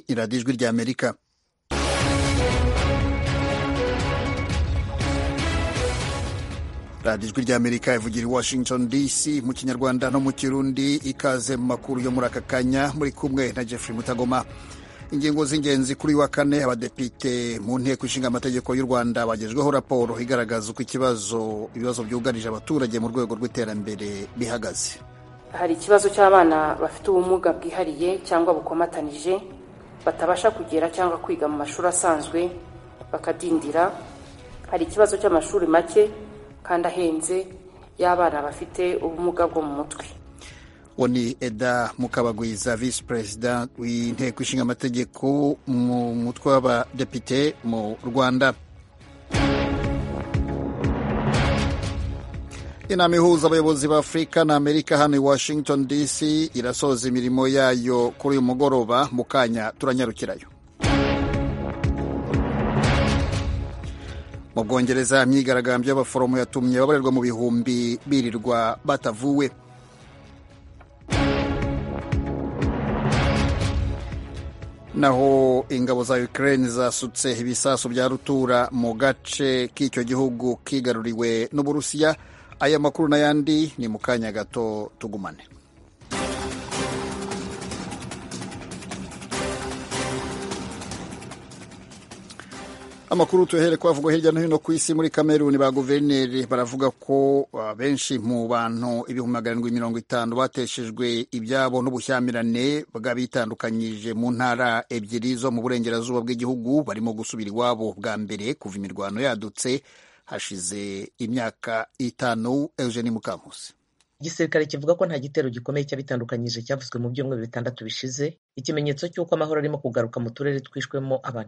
iradiyo ijwi ry'Amerika. radiyo ijwi ry'Amerika ivugira i Washington DC mu kinyarwanda no mu kirundi. Ikaze mu makuru yo muri aka kanya, muri kumwe na Jeffrey Mutagoma. Ingingo z'ingenzi kuri wa kane, abadepite mu nteko ishinga amategeko y'u Rwanda bagejweho raporo igaragaza uko ibibazo byugarije abaturage mu rwego rw'iterambere bihagaze. Hari ikibazo cy'abana bafite ubumuga bwihariye cyangwa bukomatanije batabasha kugera cyangwa kwiga mu mashuri asanzwe bakadindira. Hari ikibazo cy'amashuri make kandi ahenze y'abana bafite ubumuga bwo mu mutwe. Oni Eda Mukabagwiza, Vice President w'inteko ishinga amategeko mu mutwe w'abadepite mu Rwanda. Inama ihuza abayobozi ba Afurika na Amerika hano i Washington DC irasoza imirimo yayo kuri uyu mugoroba. Mu kanya turanyarukirayo. Mu Bwongereza, imyigaragambyo y'abaforomo yatumye babarirwa mu bihumbi birirwa batavuwe. Naho ingabo za Ukraine zasutse ibisasu bya rutura mu gace k'icyo gihugu kigaruriwe n'Uburusiya. Aya makuru n'ayandi ni mu kanya gato, tugumane. Amakuru tuhere kwavugwa hirya no hino ku isi. Muri Kameruni, ba guverineri baravuga ko benshi mu bantu 750 bateshejwe ibyabo n'ubushyamirane bw'abitandukanyije mu ntara ebyiri zo mu burengerazuba bw'igihugu barimo gusubira iwabo bwa mbere kuva imirwano yadutse hashize imyaka 5. Eugenie Mukankusi. Igisirikare kivuga ko nta gitero gikomeye cy'abitandukanyije cyavuzwe mu byumweru 6 bishize, ikimenyetso cy'uko amahoro arimo kugaruka mu turere twishwemo abantu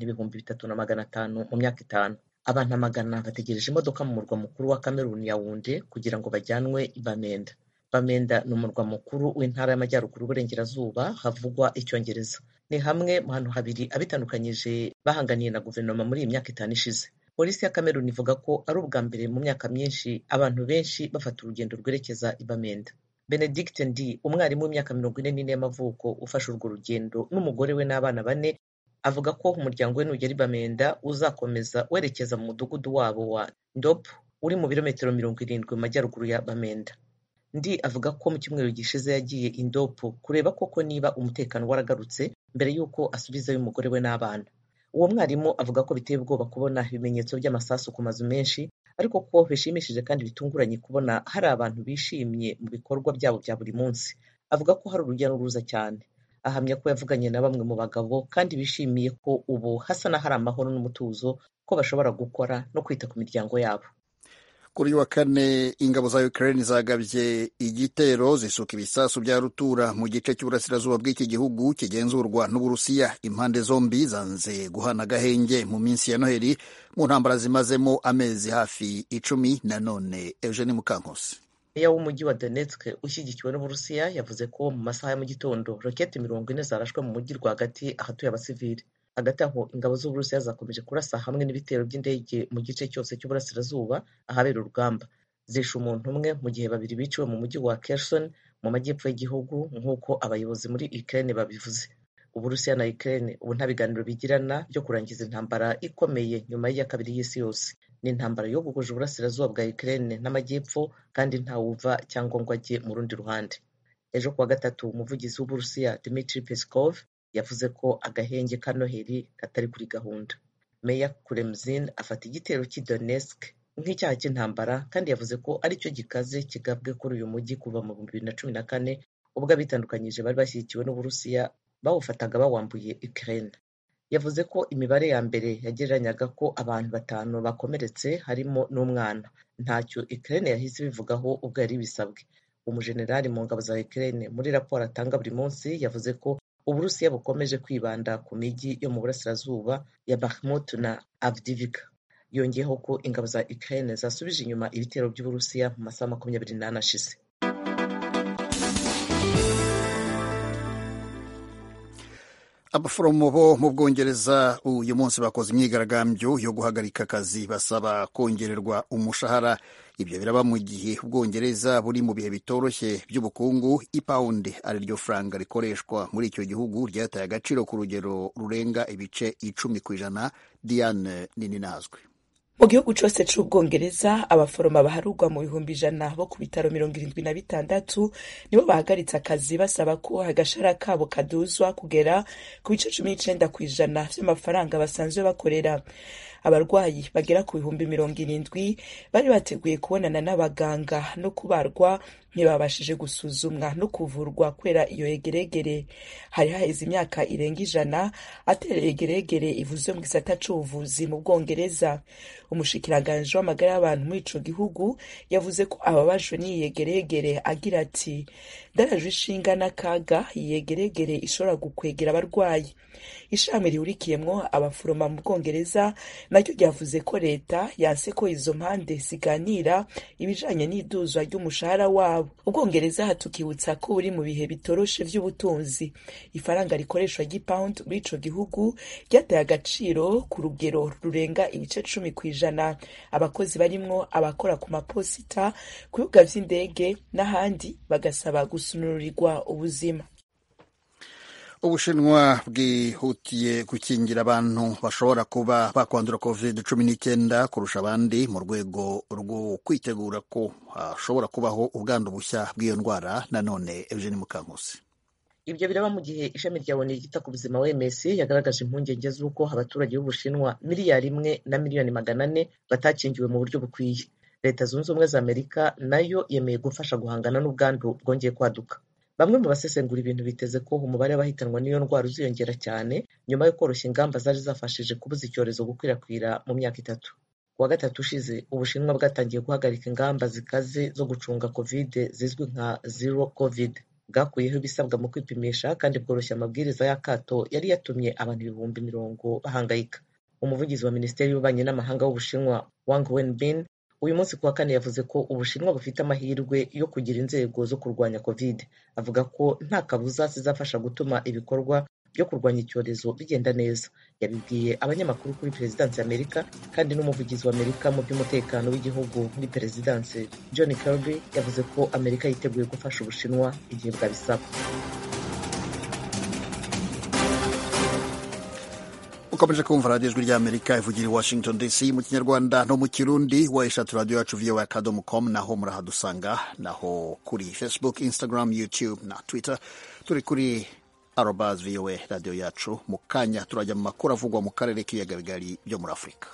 3,500 mu myaka 5. Abantu amagana bategereje imodoka mu murwa mukuru wa Kameruni, Yaounde, kugira ngo bajyanwe i Bamenda. Bamenda ni umurwa mukuru w'intara y'amajyaruguru y'uburengerazuba havugwa icyongereza. Ni hamwe mu hantu habiri abitandukanyije bahanganiye na guverinoma muri iyi myaka 5 ishize. Polisi ya Kameruni ivuga ko ari ubwa mbere mu myaka myinshi abantu benshi bafata urugendo rwerekeza i Bamenda. Benedict Ndi, umwarimu w'imyaka 44 y'amavuko ufashe urwo rugendo n'umugore we n'abana 4, avuga ko umuryango we nugera i Bamenda uzakomeza werekeza mu mudugudu wabo wa Ndop uri mu birometero 70 mu majyaruguru ya Bamenda. Ndi avuga ko mu cyumweru gishize yagiye i Ndop kureba koko niba umutekano waragarutse mbere y'uko asubizayo umugore we n'abana. Uwo mwarimu avuga ko biteye ubwoba kubona ibimenyetso by'amasasu ku mazu menshi, ariko ko bishimishije kandi bitunguranye kubona hari abantu bishimye mu bikorwa byabo bya buri munsi. Avuga ko hari urujya n'uruza cyane. Ahamya ko yavuganye na bamwe mu bagabo kandi bishimiye ko ubu hasa n'ahari amahoro n'umutuzo, ko bashobora gukora no kwita ku miryango yabo. Kuri wa kane, ingabo za Ukraine zagabye igitero zisuka ibisasu bya rutura mu gice cy'uburasirazuba bw'iki gihugu kigenzurwa n'Uburusiya. Impande zombi zanze guhana agahenge mu minsi ya Noheli mu ntambara zimazemo amezi hafi 10. Nanone Eugenie Mukankusi. Meya w'umujyi wa Donetsk ushyigikiwe n'Uburusiya yavuze ko mu masaha ya mu gitondo roketi 40 zarashwe mu mujyi rwagati ahatuye abasivili. Hagati aho, ingabo z'Uburusiya zakomeje kurasa hamwe n'ibitero by'indege mu gice cyose cy'uburasirazuba ahabera urugamba. Zishe umuntu umwe mu gihe 2 biciwe mu mujyi wa Kherson mu majyepfo y'igihugu, nk'uko abayobozi muri Ukraine babivuze. Uburusiya na Ukraine ubu nta biganiro bigirana byo kurangiza intambara ikomeye nyuma ya kabiri y'isi yose. Ni intambara yo gukoja uburasirazuba bwa Ukraine n'amajyepfo, kandi ntawuva cyangwa ngo ajye mu rundi ruhande. Ejo kuwa gatatu, umuvugizi w'Uburusiya Dmitry Peskov yavuze ko agahenge ka Noheli katari kuri gahunda. Meya Kuremzin afata igitero cy'i Donetsk nk'icyaha cy'intambara, kandi yavuze ko aricyo gikaze kigabwe kuri uyu mujyi kuva mu 2014 ubwo abitandukanyije bari bashyigikiwe n'Uburusiya bawufataga bawambuye Ukraine. Yavuze ko imibare ya mbere yagereranyaga ko abantu 5 bakomeretse harimo n'umwana. Ntacyo Ukraine yahise bivugaho ubwo yari bisabwe. Umujenerali mu ngabo za Ukraine muri raporo atanga buri munsi yavuze ko Uburusiya bukomeje kwibanda ku mijyi yo mu burasirazuba ya Bakhmut na Avdiivka. Yongeyeho ko ingabo za Ukraine zasubije inyuma ibitero by'Uburusiya mu masaha 28 ashize. abaforomo bo mu Bwongereza uyu munsi bakoze imyigaragambyo yo guhagarika akazi basaba kongererwa umushahara. Ibyo biraba mu gihe Ubwongereza buri mu bihe bitoroshye by'ubukungu. Ipawundi ari ryo faranga rikoreshwa muri icyo gihugu ryataye agaciro ku rugero rurenga ibice 10%. Diane Nininazwe. Mu gihugu cyose c'Ubwongereza abaforoma baharugwa mu bihumbi 100 bo ku bitaro 76 nibo bahagaritse akazi basaba ko agashara kabo kaduzwa kugera ku bice 19% vy'amafaranga basanzwe bakorera. Abarwayi bagera ku bihumbi 70 bari bateguye kubonana n'abaganga no kubarwa ntibabashije gusuzumwa no kuvurwa kwera iyo yegeregere. Hari haheze imyaka irenga 100 atera yegeregere ivuze mu gisata c'ubuvuzi mu Bwongereza. Umushikiranganje w'amagara y'abantu muri ico gihugu yavuze ko ababajwe n'iyegeregere agira ati "Darajwe ishinga n'akaga iyegeregere ishobora gukwegera abarwayi." Ishami rihurikiyemwo abaforoma mu Bwongereza naryo ryavuze ko leta yanse ko izo mpande ziganira ibijanye n'iduzwa ry'umushahara wabo. Ubwongereza hatukibutsa ko buri mu bihe bitoroshe vy'ubutunzi. Ifaranga rikoreshwa ry'Pound muri ico gihugu ryataye agaciro ku rugero rurenga ibice 10%. Abakozi barimwo abakora ku maposita, ku bibuga vy'indege n'ahandi bagasaba gusunurirwa ubuzima. Ubushinwa bwihutiye gukingira abantu bashobora kuba bakwandura COVID-19 kurusha abandi mu rwego rwo kwitegura ko hashobora kubaho ubwandu bushya bw'iyo ndwara. Nanone Eugene Mukankusi. Ibyo biraba mu gihe ishami rya ONU ryita ku buzima OMS yagaragaje impungenge z'uko abaturage b'Ubushinwa 1,400,000 miliyoni batakingiwe mu buryo bukwiye. Leta Zunze Ubumwe za Amerika nayo yemeye gufasha guhangana n'ubwandu bwongeye kwaduka. Bamwe mu basesengura ibintu biteze ko umubare w'abahitanwa n'iyo ndwara uziyongera cyane nyuma yo koroshya ingamba zari zafashije kubuza icyorezo gukwirakwira mu myaka 3. Kuwa gatatu ushize Ubushinwa bwatangiye guhagarika ingamba zikaze zo gucunga COVID zizwi nka Zero COVID. Bwakuyeho ibisabwa mu kwipimisha kandi bworoshya amabwiriza y'akato yari yatumye abantu 10,000 bahangayika. Umuvugizi wa Minisiteri y'Ububanyi n'Amahanga w'Ubushinwa Wang Wenbin uyu munsi kuwa kane yavuze ko Ubushinwa bufite amahirwe yo kugira inzego zo kurwanya COVID. Avuga ko nta kabuza zizafasha gutuma ibikorwa byo kurwanya icyorezo bigenda neza. Yabibwiye abanyamakuru kuri Perezidansi y'Amerika kandi n'umuvugizi wa Amerika mu by'umutekano w'igihugu muri Perezidansi John Kirby yavuze ko Amerika yiteguye gufasha Ubushinwa igihe bwabisaba. Ukomeje kumva radiyo ijwi ry'Amerika ivugira i Washington DC mu Kinyarwanda no mu Kirundi. wayishatu radiyo yacu voa.com naho murahadusanga, naho kuri Facebook, Instagram, YouTube na Twitter turi kuri @VOA radiyo yacu. Mu kanya turajya mu makuru avugwa mu karere k'ibiyaga bigari byo muri Afurika.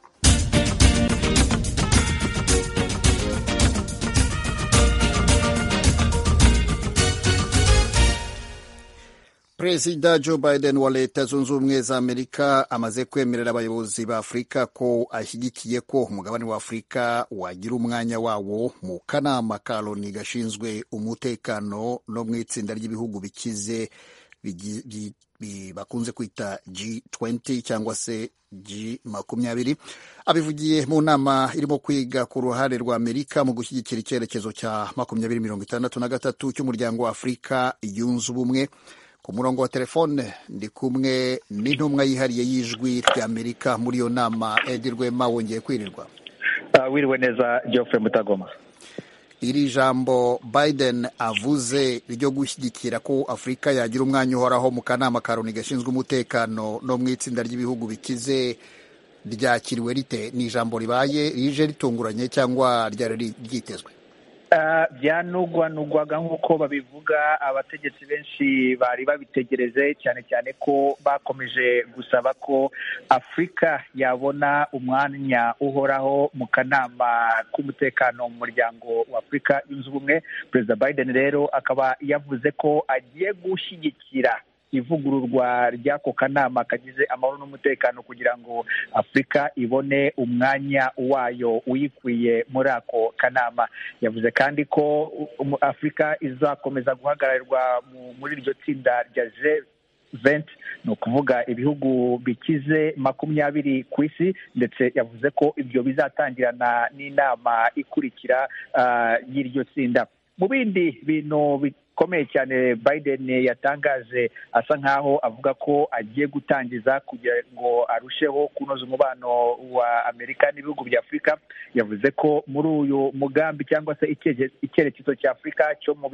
Perezida Joe Biden wa Leta Zunze Ubumwe za Amerika amaze kwemerera abayobozi ba Afurika ko ashyigikiye ko umugabane wa Afurika wagira umwanya wawo mu kanama ka Loni gashinzwe umutekano no mu itsinda ry'ibihugu bikize bakunze kwita G20 cyangwa se G20. Abivugiye mu nama irimo kwiga ku ruhare rwa Amerika mu gushyigikira icyerekezo cya 2063 cy'umuryango wa Afurika yunze ubumwe. Ku murongo wa telefone ndi kumwe n'intumwa yihariye y'ijwi ry'Amerika muri iyo nama. Edi Rwema, wongeye kwirirwa? Wiriwe neza Geoffrey Mutagoma. Iri jambo Biden avuze ryo gushyigikira ko Afurika yagira umwanya uhoraho mu kanama ka Loni gashinzwe umutekano no mu itsinda ry'ibihugu bikize ryakiriwe rite? Ni ijambo ribaye rije ritunguranye cyangwa ryari ryitezwe? Byanugwaga nk'uko babivuga. Abategetsi benshi bari babitegereje, cyane cyane ko bakomeje gusaba ko Afurika yabona umwanya uhoraho mu kanama k'umutekano mu muryango wa Afurika yunze ubumwe. Perezida Biden rero akaba yavuze ko agiye gushyigikira ivugururwa ry'ako kanama kagize amahoro n'umutekano kugira ngo Afurika ibone umwanya wayo uyikwiye muri ako kanama. Yavuze kandi ko Afurika izakomeza guhagararirwa muri iryo tsinda rya G20, ni ukuvuga ibihugu bikize 20 ku isi, ndetse yavuze ko ibyo bizatangirana n'inama ikurikira y'iryo tsinda. Mu bindi bintu bikomeye cyane Biden yatangaje, asa nkaho avuga ko agiye gutangiza kugira ngo arusheho kunoza umubano wa Amerika n'ibihugu bya Afurika. Yavuze ko muri uyu mugambi cyangwa se icyerekezo cya Afurika cyo mu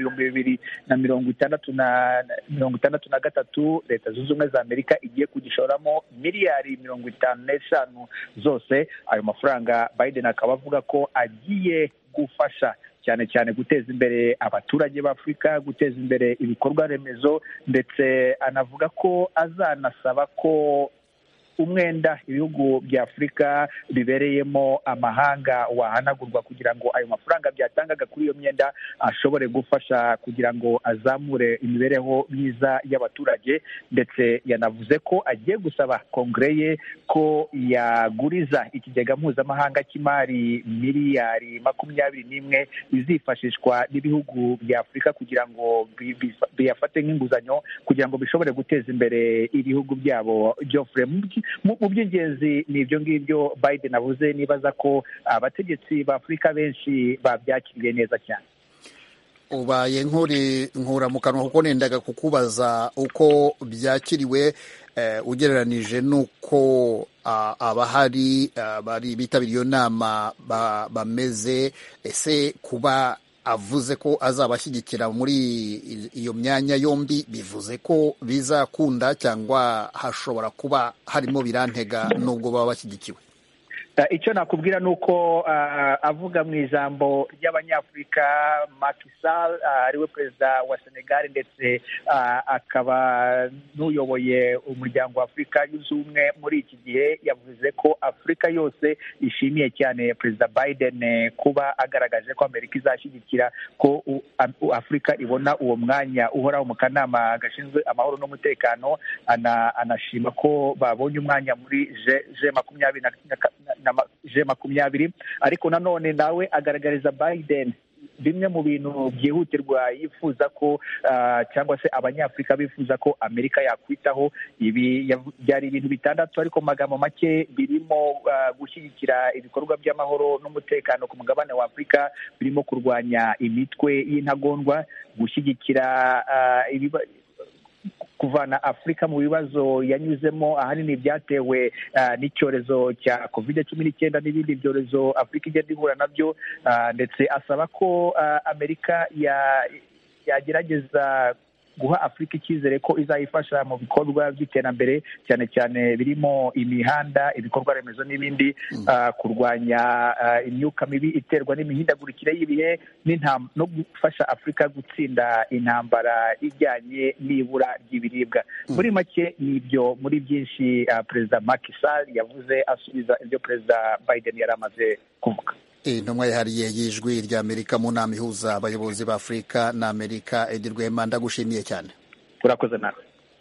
2063 Leta Zunze Ubumwe za Amerika igiye kugishoramo miliyari 55 zose. Ayo mafaranga Biden akaba avuga ko agiye gufasha cyane cyane guteza imbere abaturage b'Afurika, guteza imbere ibikorwa remezo, ndetse anavuga ko azanasaba ko umwenda ibihugu bya Afurika bibereyemo amahanga wahanagurwa kugira ngo ayo mafaranga byatangaga kuri iyo myenda ashobore gufasha kugira ngo azamure imibereho myiza y'abaturage. Ndetse yanavuze ko agiye gusaba kongere ye ko yaguriza ikigega mpuzamahanga cy'imari miliyari 21 izifashishwa n'ibihugu bya Afurika kugira ngo biyafate nk'inguzanyo kugira ngo bishobore guteza imbere ibihugu byabo. Geoffrey, mu by'ingenzi ni ibyo ngibyo Biden avuze. Nibaza ko abategetsi ba Afurika benshi babyakiriye neza cyane. Ubaye nkura mu kanwa kuko nendaga kukubaza uko byakiriwe ugereranije n'uko abahari bari bitabiriye iyo nama bameze. Ese kuba avuze ko azabashyigikira muri iyo myanya yombi bivuze ko bizakunda cyangwa hashobora kuba harimo birantega nubwo baba bashyigikiwe? Icyo nakubwira ni uko avuga mu ijambo ry'Abanyafurika, Macky Sall ariwe perezida wa Senegal ndetse akaba n'uyoboye umuryango wa Afurika yunze ubumwe muri iki gihe, yavuze ko Afurika yose ishimiye cyane perezida Biden kuba agaragaje ko Amerika izashyigikira ko Afurika ibona uwo mwanya uhoraho mu kanama gashinzwe amahoro n'umutekano. Anashima ko babonye umwanya muri G20, ariko nanone nawe agaragariza Biden bimwe mu bintu byihutirwa yifuza ko cyangwa se Abanyafurika bifuza ko Amerika yakwitaho. Ibi byari ibintu 6 ariko magambo make birimo gushyigikira ibikorwa by'amahoro n'umutekano ku mugabane wa Afurika, birimo kurwanya imitwe y'intagondwa, gushyigikira kuvana Afurika mu bibazo yanyuzemo ahanini byatewe n'icyorezo cya COVID-19 n'ibindi byorezo Afurika igenda ihura nabyo, ndetse asaba ko Amerika yagerageza guha Afurika icyizere ko izayifasha mu bikorwa by'iterambere cyane cyane birimo imihanda, ibikorwa remezo n'ibindi, kurwanya imyuka mibi iterwa n'imihindagurikire y'ibihe no gufasha Afurika gutsinda intambara ijyanye n'ibura ry'ibiribwa. Muri make n'ibyo muri byinshi perezida Macky Sall yavuze asubiza ibyo perezida Biden yari amaze kuvuga. Intumwa yihariye y'ijwi ry'Amerika mu nama ihuza abayobozi ba Afurika na Amerika, Edi Rwema, ndagushimiye cyane. Urakoze nawe.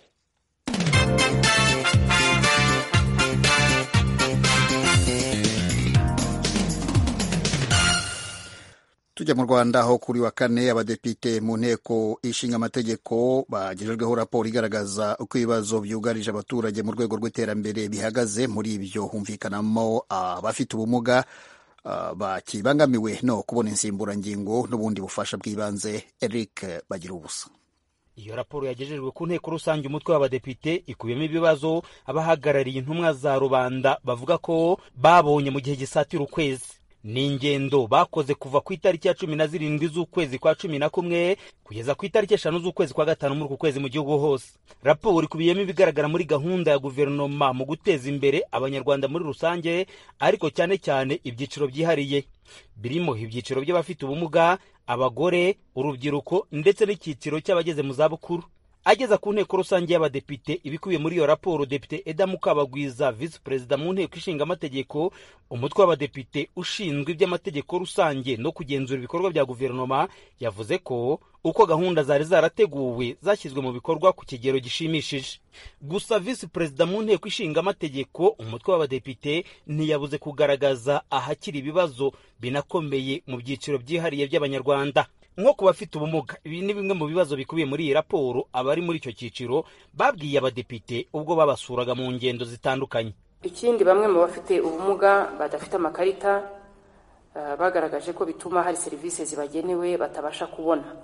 Tujya mu Rwanda aho kuri wa kane abadepite mu nteko ishinga amategeko bagejejweho raporo igaragaza uko ibibazo byugarije abaturage mu rwego rw'iterambere bihagaze. Muri ibyo humvikanamo abafite ubumuga bakibangamiwe no kubona insimburangingo n'ubundi bufasha bw'ibanze. Eric bagira ubusa. Iyo raporo yagejejwe ku nteko rusange umutwe w'abadepite ikubiyemo ibibazo abahagarariye intumwa za rubanda bavuga ko babonye mu gihe gisatira ukwezi. Ni ingendo bakoze kuva ku itariki ya 17 z'ukwezi kwa 11 kugeza ku itariki 5 z'ukwezi kwa 5 muri uku kwezi mu gihugu hose. Raporo ikubiyemo ibigaragara muri gahunda ya guverinoma mu guteza imbere abanyarwanda muri rusange, ariko cyane cyane ibyiciro byihariye birimo ibyiciro by'abafite ubumuga, abagore, urubyiruko ndetse n'icyiciro cy'abageze mu zabukuru. Ageza ku nteko rusange y'abadepite ibikubiye muri iyo raporo, Depite Eda Mukabagwiza, Vice Perezida mu nteko ishinga amategeko, umutwe w'abadepite ushinzwe iby'amategeko rusange no kugenzura ibikorwa bya guverinoma, yavuze ko uko gahunda zari zarateguwe zashyizwe mu bikorwa ku kigero gishimishije. Gusa Vice Perezida mu nteko ishinga amategeko, umutwe w'abadepite ntiyabuze kugaragaza ahakiri ibibazo binakomeye mu byiciro byihariye by'abanyarwanda. Nko ku bafite ubumuga, ibi ni bimwe mu bibazo bikubiye muri iyi raporo. Abari muri icyo cyiciro babwiye abadepite ubwo babasuraga mu ngendo zitandukanye. Ikindi, bamwe mu bafite ubumuga badafite amakarita bagaragaje ko bituma hari serivisi zibagenewe batabasha kubona.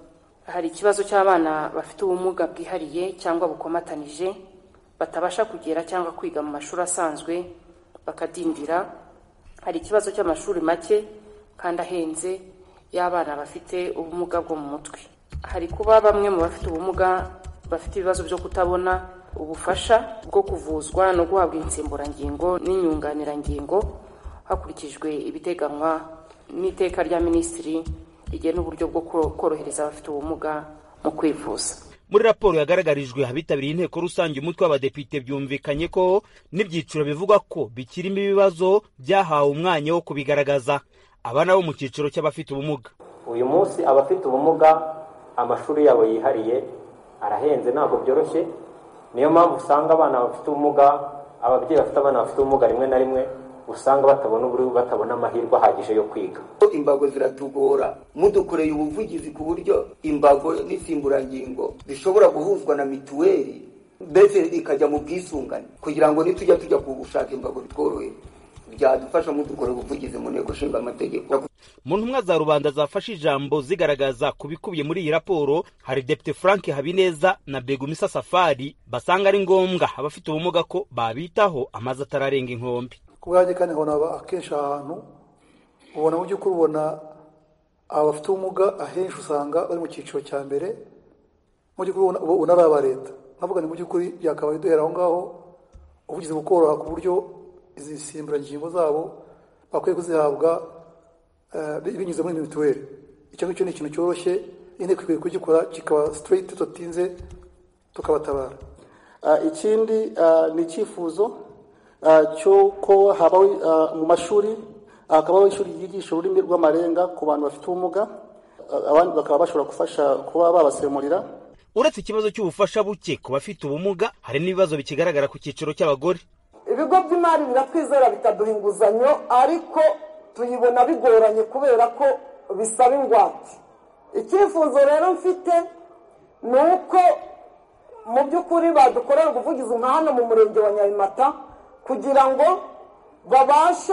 hari ikibazo cy'abana bafite ubumuga bwihariye cyangwa bukomatanije batabasha kugera cyangwa kwiga mu mashuri asanzwe bakadindira. Hari ikibazo cy'amashuri make kandi ahenze y'abana bafite ubumuga bwo mu mutwe. Hari kuba bamwe mu bafite ubumuga bafite ibibazo byo kutabona ubufasha bwo kuvuzwa no guhabwa insimburangingo n'inyunganirangingo hakurikijwe ibiteganywa n'iteka rya Minisitiri rigena uburyo bwo korohereza abafite ubumuga mu kwivuza. Muri raporo yagaragarijwe abitabiriye inteko rusange umutwe w'abadepite byumvikanye ko n'ibyiciro bivugwa ko bikirimo ibibazo byahawe umwanya wo kubigaragaza. Abana bo mu cyiciro cy'abafite ubumuga, uyu munsi abafite ubumuga amashuri yabo yihariye arahenze, ntabwo byoroshye. Niyo mpamvu usanga abana bafite ubumuga, ababyeyi bafite abana bafite ubumuga rimwe na rimwe usanga batabona amahirwe ahagije yo kwiga. Imbago ziratugora, mudukoreye ubuvugizi ku buryo imbago n'insimburangingo zishobora guhuzwa na mituweli mbese ikajya mu bwisungane, kugira ngo nitujya gushaka imbago bitworohe. Byadufasha mudukoreye ubuvugizi mu nteko ishinga amategeko. Mu ntumwa za rubanda zafashe ijambo zigaragaza kubikubiye muri iyi raporo, hari Depite Frank Habineza na Begumisa Safari basanga ari ngombwa abafite ubumuga ko babitaho amazi atararenga inkombe. Kubwanjye kandi nkabona akenshi ahantu ubona mu by'ukuri ubona abafite ubumuga ahenshi usanga bari mu cyiciro cya mbere, mu by'ukuri ubona ari aba leta. Nkavuga ni mu by'ukuri byakabaye duhera aho ngaho ubugizi bukoroha ku buryo izi nsimburangingo zabo bakwiye kuzihabwa binyuze muri mituweli. Icyo ngicyo ni ikintu cyoroshye, inteko ikwiye kugikora kikaba straight, tudatinze tukabatabara. Ikindi ni icyifuzo cy'uko habaho mu mashuri hakabaho ishuri ryigisha ururimi rw'amarenga ku bantu bafite ubumuga, abandi bakaba bashobora gufasha kuba babasemurira. Uretse ikibazo cy'ubufasha buke ku bafite ubumuga, hari n'ibibazo bikigaragara ku cyiciro cy'abagore. Ibigo by'imari biratwizera bikaduha inguzanyo, ariko tuyibona bigoranye kubera ko bisaba ingwate. Icyifuzo rero mfite ni uko mu by'ukuri badukorera ubuvugizi nka hano mu murenge wa Nyabimata kugira ngo babashe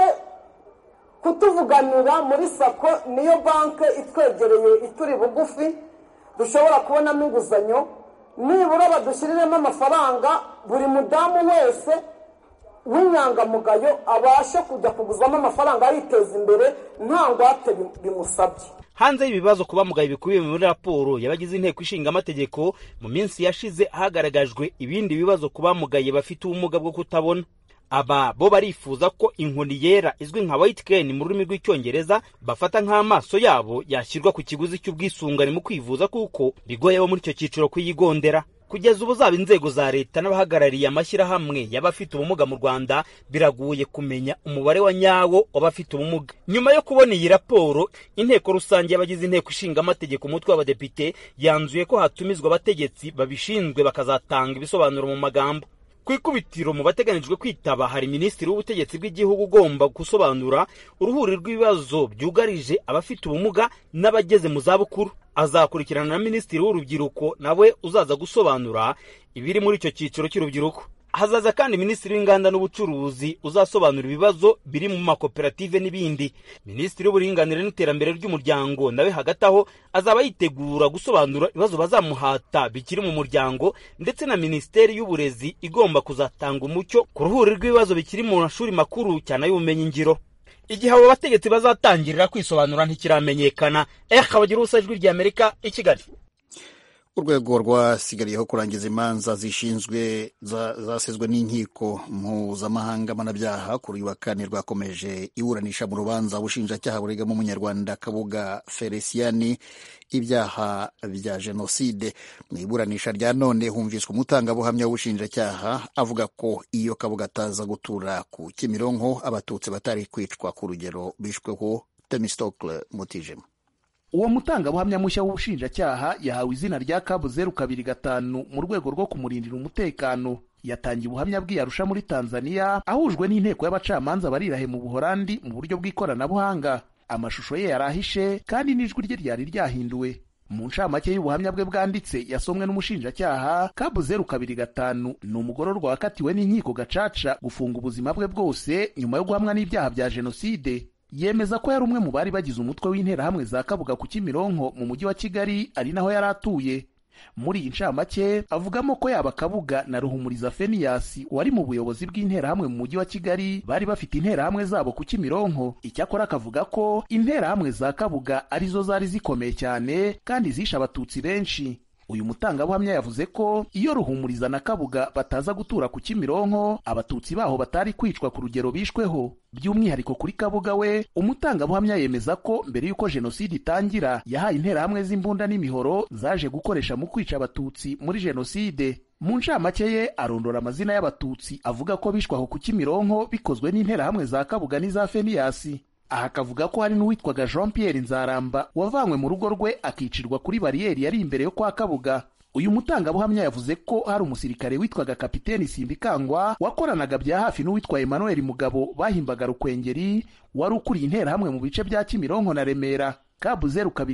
kutuvuganira muri sako, niyo banke itwegereye ituri bugufi dushobora kubonamo inguzanyo. Nibura badushyiriremo amafaranga, buri mudamu wese w'inyangamugayo abashe kujya kuguzamo amafaranga yiteza imbere nta ngwate bimusabye. Hanze y'ibibazo ku bamugaye bikubiye muri raporo y'abagize inteko ishinga amategeko, mu minsi yashize hagaragajwe ibindi bibazo ku bamugaye bafite ubumuga bwo kutabona. Aba bo barifuza ko inkoni yera izwi nka white cane mu rurimi rw'icyongereza bafata nk'amaso yabo yashyirwa ku kiguzi cy'ubwisungane mu kwivuza, kuko bigoye bo muri icyo cyiciro kuyigondera. Kugeza ubu zaba inzego za leta n'abahagarariye amashyirahamwe y'abafite ubumuga mu Rwanda biraguye kumenya umubare wa nyawo w'abafite ubumuga. Nyuma yo kubona iyi raporo, inteko rusange y'abagize inteko ishinga amategeko umutwe w'abadepite yanzuye ko hatumizwa abategetsi babishinzwe bakazatanga ibisobanuro mu magambo. Ku ikubitiro mu bateganijwe kwitaba hari Minisitiri w'Ubutegetsi bw'Igihugu ugomba gusobanura uruhuri rw'ibibazo byugarije abafite ubumuga n'abageze mu zabukuru. Azakurikirana na Minisitiri w'Urubyiruko nawe uzaza gusobanura ibiri muri icyo cyiciro cy'urubyiruko. Hazaza kandi Minisitiri w'Inganda n'Ubucuruzi uzasobanura ibibazo biri mu makoperative n'ibindi. Minisitiri w'Uburinganire n'Iterambere ry'Umuryango nawe hagati aho azaba yitegura gusobanura ibibazo bazamuhata bikiri mu muryango, ndetse na Minisiteri y'Uburezi igomba kuzatanga umucyo ku ruhuri rw'ibibazo bikiri mu mashuri makuru cyane y'ubumenyi ngiro. Igihe abo bategetsi bazatangirira kwisobanura ntikiramenyekana. Kabagira ubusa, Ijwi ry'Amerika, i Kigali. Urwego rwasigariyeho kurangiza imanza zasizwe n'inkiko mpuzamahanga mpanabyaha kuri uyu wa kane rwakomeje iburanisha mu rubanza ubushinjacyaha buregamo umunyarwanda Kabuga Felicien ibyaha bya jenoside. Mu iburanisha rya none humviswe umutangabuhamya w'ubushinjacyaha avuga ko iyo Kabuga ataza gutura ku Kimironko abatutsi batari kwicwa ku rugero bishweho. Temistokle Mutijima. Uwo mutangabuhamya mushya w'ubushinjacyaha yahawe izina rya Kabu 025 mu rwego rwo kumurindira umutekano. Yatangiye ubuhamya bw'Arusha muri Tanzania ahujwe n'inteko y'abacamanza barirahe mu Buholandi mu buryo bw'ikoranabuhanga. Amashusho ye yarahishe kandi n'ijwi rye ryari ryahinduwe. Mu ncamake y'ubuhamya bwe bwanditse yasomwe n'umushinjacyaha, Kabu 025 ni umugororwa wakatiwe n'inkiko gacaca gufunga ubuzima bwe bwose nyuma yo guhamwa n'ibyaha bya jenoside. yemeza ko yari umwe mu bari bagize umutwe w'interahamwe za Kabuga ku Kimironko mu mujyi wa Kigali, ari naho yari atuye. Muri iyi ncamake avugamo ko yaba Kabuga na Ruhumuriza Fenias wari mu buyobozi bw'interahamwe mu mujyi wa Kigali bari bafite interahamwe zabo ku Kimironko. Icyakora akavuga ko interahamwe za Kabuga arizo zari zikomeye cyane kandi zishe abatutsi benshi. Uyu mutangabuhamya yavuze ko iyo Ruhumuriza na Kabuga bataza gutura ku Kimironko, abatutsi baho batari kwicwa ku rugero bishweho. By'umwihariko kuri Kabuga we, umutangabuhamya yemeza ko mbere y'uko jenoside itangira yahaye interahamwe z'imbunda n'imihoro zaje gukoresha mu kwica abatutsi muri jenoside. Mu ncamake ye arondora amazina y'abatutsi avuga ko bishwaho ku Kimironko bikozwe n'interahamwe za Kabuga n'iza Fenias. Aha akavuga ko hari n'uwitwaga Jean Pierre Nzaramba wavanywe mu rugo rwe akicirwa kuri bariyeri yari imbere yo kwa Kabuga. Uyu mutangabuhamya yavuze ko hari umusirikare witwaga Kapiteni Simbikangwa wakoranaga bya hafi n'uwitwa Emmanuel Mugabo bahimbaga Rukwengeri, wari ukuriye interahamwe mu bice bya Kimironko na Remera. Kabu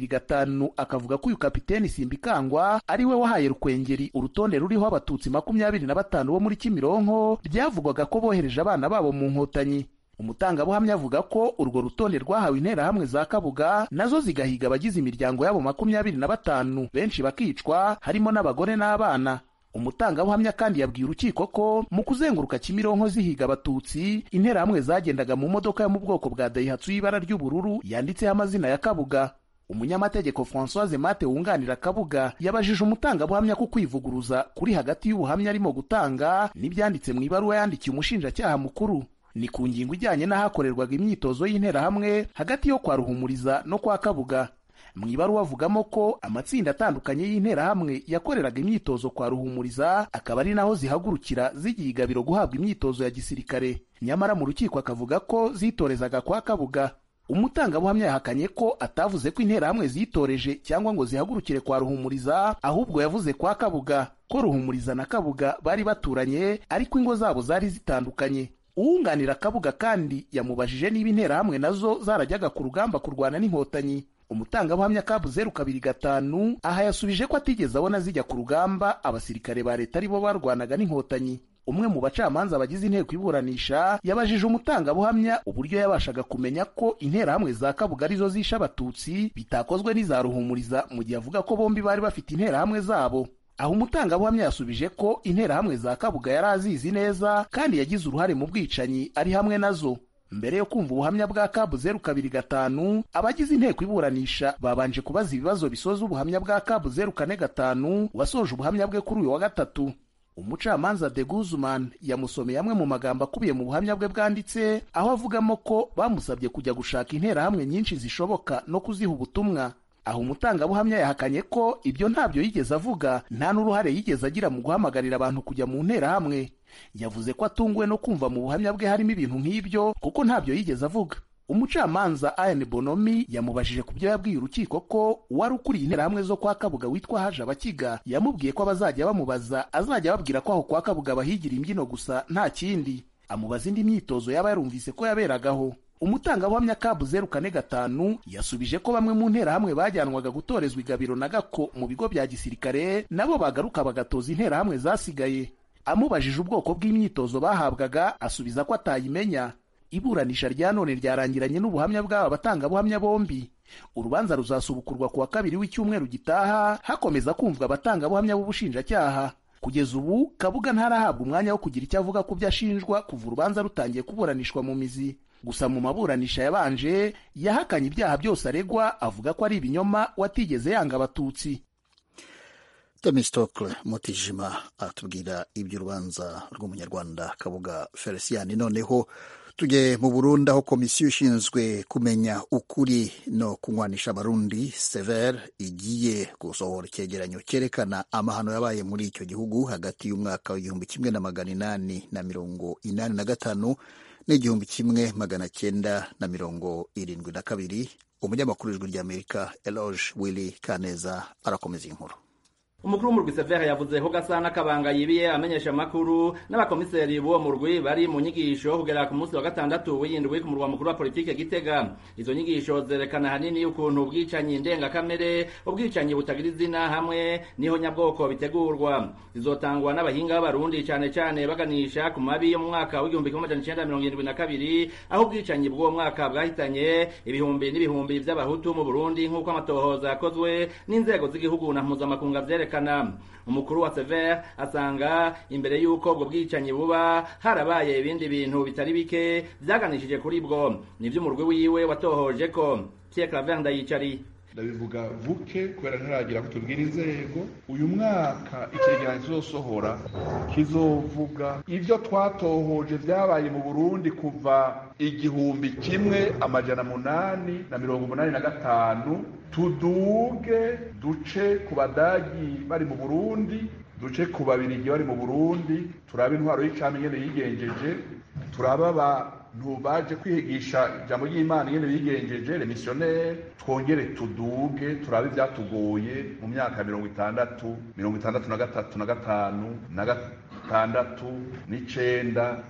025 akavuga ko uyu Kapiteni Simbikangwa ari we wahaye Rukwengeri urutonde ruriho abatutsi 25 bo muri Kimironko byavugwaga ko bohereje abana babo mu Nkotanyi. Umutangabuhamya avuga ko urwo rutonde rwahawe interahamwe za Kabuga nazo zigahiga abagize imiryango yabo 25, benshi bakicwa harimo n'abagore n'abana. Umutangabuhamya kandi yabwiye urukiko ko mu kuzenguruka Kimironko zihiga abatutsi, interahamwe zagendaga mu modoka yo mu bwoko bwa Daihatsu y'ibara ry'ubururu yanditseho amazina ya Kabuga. Umunyamategeko Françoise Mate wunganira Kabuga yabajije umutangabuhamya ku kwivuguruza kuri hagati y'ubuhamya arimo gutanga n'ibyanditse mu ibaruwa yandikiye umushinjacyaha mukuru. Ni ku ngingo ijyanye n'ahakorerwaga imyitozo y'interahamwe hagati yo kwa Ruhumuriza no kwa Kabuga. Mu ibaruwa avugamo ko amatsinda atandukanye y'interahamwe yakoreraga imyitozo kwa Ruhumuriza, akaba ari naho zihagurukira zigiye igabiro guhabwa imyitozo ya gisirikare. Nyamara mu rukiko akavuga ko zitorezaga kwa Kabuga. Umutangabuhamya yahakanye ko atavuze ko interahamwe zitoreje cyangwa ngo zihagurukire kwa Ruhumuriza, ahubwo yavuze kwa Kabuga ko Ruhumuriza na Kabuga bari baturanye ariko ingo zabo zari zitandukanye. Uwunganira Kabuga kandi yamubajije niba interahamwe nazo zarajyaga ku rugamba kurwana n'Inkotanyi. Umutangabuhamya Kabu 025 aha yasubije ko atigeze abona zijya ku rugamba, abasirikare ba leta aribo barwanaga n'Inkotanyi. Umwe mu bacamanza bagize inteko iburanisha yabajije umutangabuhamya uburyo yabashaga kumenya ko interahamwe za Kabuga arizo zisha abatutsi bitakozwe n'iza Ruhumuriza mu gihe avuga ko bombi bari bafite interahamwe zabo. Aho umutangabuhamya yasubije ko interahamwe za Kabuga yari azizi neza kandi yagize uruhare mu bwicanyi ari hamwe nazo. Mbere yo kumva ubuhamya bwa Kabu 025, abagize inteko iburanisha babanje kubaza ibibazo bisoza ubuhamya bwa Kabu 045 wasoje ubuhamya bwe kuri uyu wa gatatu. Umucamanza de Guzman yamusomeye amwe mu magambo akubiye mu buhamya bwe bwanditse, aho avugamo ko bamusabye kujya gushaka interahamwe nyinshi zishoboka no kuziha ubutumwa. Aho umutangabuhamya yahakanye ko ibyo ntabyo yigeze avuga, nta n'uruhare yigeze agira mu guhamagarira abantu kujya mu nterahamwe. Yavuze ko atunguwe no kumva mu buhamya bwe harimo ibintu nk'ibyo kuko ntabyo yigeze avuga. Umucamanza Ian Bonomi yamubajije ku byo yabwiye urukiko ko wari ukuriye interahamwe zo kwa Kabuga witwa Haje Abakiga yamubwiye ko abazajya bamubaza azajya babwira ko aho kwa Kabuga bahigira imbyino gusa nta kindi. Amubaza indi myitozo yaba yarumvise ko yaberagaho. Umutangabuhamya Kabu 045 yasubije ko bamwe mu nterahamwe bajyanwaga gutorezwa igabiro na Gako mu bigo bya gisirikare nabo bagaruka bagatoza interahamwe zasigaye. Amubajije ubwoko bw'imyitozo bahabwaga asubiza ko atayimenya. Iburanisha rya none ryarangiranye n'ubuhamya bw'aba batangabuhamya bombi. Urubanza ruzasubukurwa kuwa 2 w'icyumweru gitaha hakomeza kumvwa abatangabuhamya b'ubushinjacyaha. Kugeza ubu Kabuga ntarahabwa umwanya wo kugira icyo avuga ku byo ashinjwa kuva urubanza rutangiye kuburanishwa mu mizi. Gusa mu maburanisha yabanje yahakanye ibyaha byose aregwa, avuga ko ari ibinyoma watigeze yanga abatutsi. Temistokle Mutijima atubwira iby'urubanza rw'umunyarwanda Kabuga Felicien. Noneho tujye mu Burundi, aho komisiyo ishinzwe kumenya ukuri no kunywanisha abarundi Sever igiye gusohora icyegeranyo cyerekana amahano yabaye muri icyo gihugu hagati y'umwaka w'1985 n'1972. Umunyamakuru w'Ijwi ry'Amerika Eloge Willy Kaneza arakomeza inkuru. umukuru w'umurwi Severe yavuze ko Gasana Kabanga yibiye amenyesha amakuru n'abakomiseri b'uwo murwi bari mu nyigisho kugera ku munsi wa gatandatu w'indwi ku murwa mukuru wa politike Gitega. Izo nyigisho zerekana hanini ukuntu ubwicanyi ndengakamere, ubwicanyi butagira izina hamwe niho nyabwoko bitegurwa. Zizotangwa n'abahinga b'abarundi cane cane baganisha ku mabi yo mu mwaka w'1972 aho ubwicanyi bw'uwo mwaka bwahitanye ibihumbi n'ibihumbi vy'abahutu mu Burundi nk'uko amatohoza yakozwe n'inzego z'igihugu na mpuzamakungu vyerekana. Umukuru wa Severe asanga imbere y'uko ubwo bwicanyi buba harabaye ibindi bintu bitari bike vyaganishije kuri bwo. Nivyo umurwi wiwe watohoje ko. Pierre Claver Ndayicari ndabivuga vuke kubera ntaragira kutubwira inzego. Uyu mwaka icegeranyo kizosohora kizovuga ivyo twatohoje vyabaye mu Burundi kuva 1885 tuduge duce ku badagi bari mu Burundi, duce ku babirigi bari mu Burundi, turabe intwaro y'icami nyene yigenjeje, turaba abantu baje kwigisha ijambo ry'Imana nyene bigenjeje les missionnaires, twongere tuduge turabe ivyatugoye mu myaka 60, 63, 65, 9,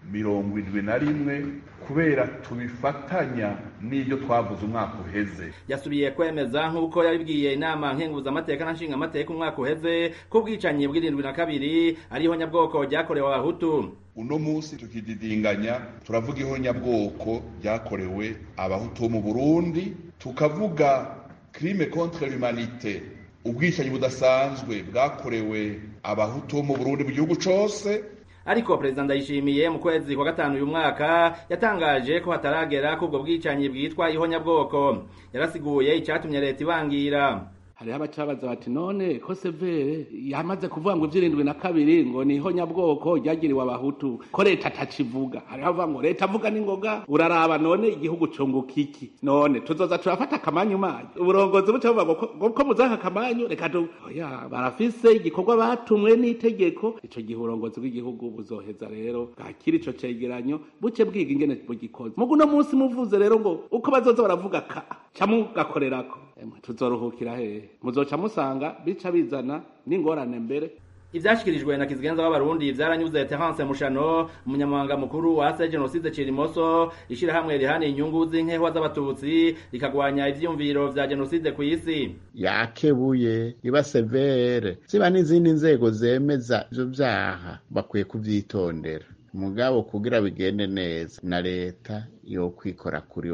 71 kubera tubifatanya n'ibyo twavuze umwaka uheze. Yasubiye kwemeza nk'uko yabibwiye inama nkenguza amateka na nshinga amateka umwaka uheze ko bwicanyi bw'72 ariho nyabwoko ryakorewe abahutu. Uno munsi tukididinganya turavuga iho nyabwoko ryakorewe abahutu mu Burundi, tukavuga crime contre l'humanité, ubwicanyi budasanzwe bwakorewe abahutu mu Burundi mu gihugu cose. Ariko Perezida Ndayishimiye mu kwezi kwa gatanu uyu mwaka yatangaje ko hataragera kubwo bwicanyi bwitwa ihonyabwoko. Yarasiguye icyatumye leta ibangira. Hariho abacabaza bati none ko Severe yamaze kuvuga ngo 72 ngo ni ihonyabwoko ryagiriwe abahutu ko leta atacivuga. Hariho avuga ngo leta avuga n'ingoga, uraraba none igihugu conguka iki? None tuzoza turafata akamanyu manyu uburongozi buca buvuga ngo ko muzaka akamanyu reka oya barafise igikorwa batumwe n'itegeko. Ico gihe uburongozi bw'igihugu buzoheza rero bwakira ico cegeranyo buce bwiga ingene bugikoze. Mugu no munsi muvuze rero ngo uko bazoza baravuga camugakorerako tuzoruhukira hehe? Muzoca musanga bica bizana n'ingorane mbere. Ivyashikirijwe na kizigenza w'abarundi vyaranyuze Terence Mushano, umunyamabanga mukuru wa ASE Genocide Cirimoso, ishirahamwe rihana inyungu z'inkeho z'abatutsi rikagwanya ivyumviro vya genocide ku isi. Yakebuye iba Severe ziba n'izindi nzego zemeza ivyo vyaha bakwiye kuvyitondera. Mugabo kugira bigende neza na leta yo kwikora kuri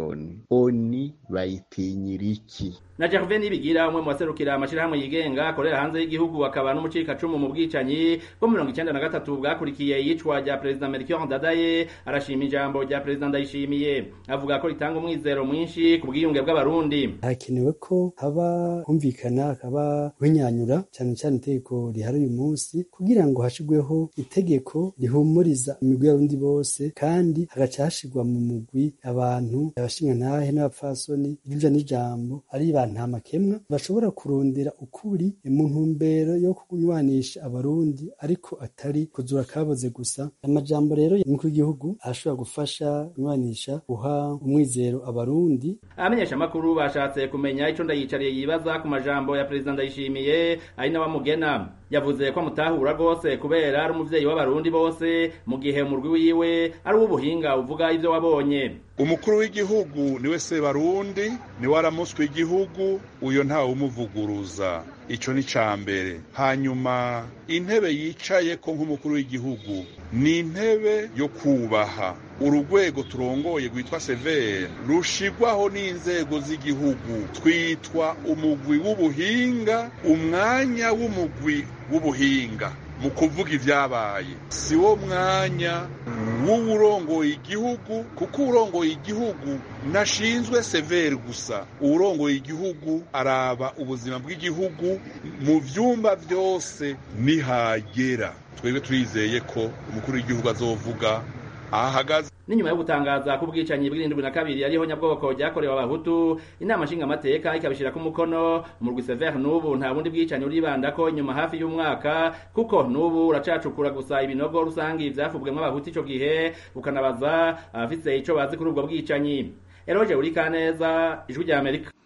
oni bayitinyira iki? Na Gervais Nibigira umwe mu baserukira amashirahamwe yigenga akorera hanze y'igihugu akaba n'umucikacumu mu bwicanyi bwo 1993 bwakurikiye yicwa rya Perezida Melchior Ndadaye, arashima ijambo rya Perezida Ndayishimiye avuga ko ritanga umwizero mwinshi ku bwiyunge bw'abarundi. Hakenewe ko haba humvikana akaba winyanyura cyane cyane itegeko rihari uyu munsi kugira ngo hashigweho itegeko rihumuriza imigwi y'abarundi bose, kandi hagacashigwa mu mugwi abantu abashinga ntahe n'abapfasoni irivya n'ijambo ari nta makemwa bashobora kurondera ukuri mu ntumbero yo kunywanisha abarundi ariko atari kuzura kaboze gusa. Amajambo rero y'umukuru w'igihugu ashobora gufasha kunywanisha, guha umwizero abarundi. Abamenyesha makuru bashatse kumenya ico Ndayicariye yibaza ku majambo ya Perezida Ndayishimiye ari n'abamugena. Yavuze ko amutahura rwose kubera ari umuvyeyi w'abarundi bose, mu gihe umurwi wiwe ari uw'ubuhinga uvuga ivyo wabonye. Umukuru w'igihugu niwe se Barundi, niwe aramuswe igihugu, uyo ntawe umuvuguruza. Ico ni cambere. Hanyuma intebe yicaye ko nk'umukuru w'igihugu ni intebe yo kubaha. Urugwego turongoye rwitwa Severe rushigwaho n'inzego z'igihugu, twitwa umugwi w'ubuhinga, umwanya w'umugwi w'ubuhinga mu kuvuga ivyabaye. Si wo mwanya w'urongoye igihugu, kuko urongoye igihugu nashinzwe Severe gusa. Urongoye igihugu araba ubuzima bw'igihugu mu vyumba vyose nihagera. Twebwe turizeye ko umukuru w'igihugu azovuga ahagaze. N'inyuma yo gutangaza ko ubwicanyi bw'72 ariho nyabwoko ryakorewe abahutu, inama nshinga amateka ikabishira ku mukono, umurwi Severe n'ubu nta bundi bwicanyi uribandako inyuma hafi y'umwaka, kuko n'ubu uracacukura gusa ibinogo rusangi vyafubwemwo abahutu ico gihe, ukanabaza abafise ico bazi kuri ubwo bwicanyi. Eroje Urikaneza, Ijwi rya Amerika.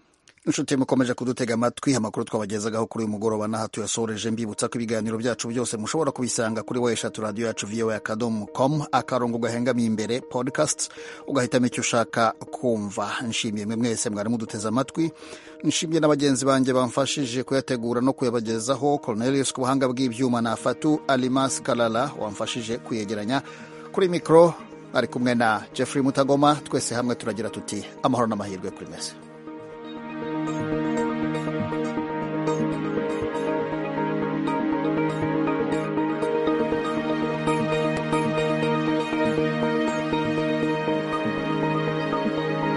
inshuti mukomeje kudutega amatwi, amakuru twabagezagaho kuri uyu mugoroba n'aha tuyasoreje, mbibutsa ko ibiganiro byacu byose mushobora kubisanga kuri weshatu radiyo yacu voa.com akarongo gahengamiye imbere podcasts, ugahitamo icyo ushaka kumva. Nshimiye mwe mwese mwari muduteze amatwi, nshimiye na bagenzi banjye bamfashije kuyategura no kuyabagezaho, Cornelius ku buhanga bw'ibyuma na Fatu Alimas Kalala wamfashije kuyegeranya. Kuri mikro ari kumwe na Jeffrey Mutagoma, twese hamwe turagira tuti amahoro n'amahirwe kuri mwese.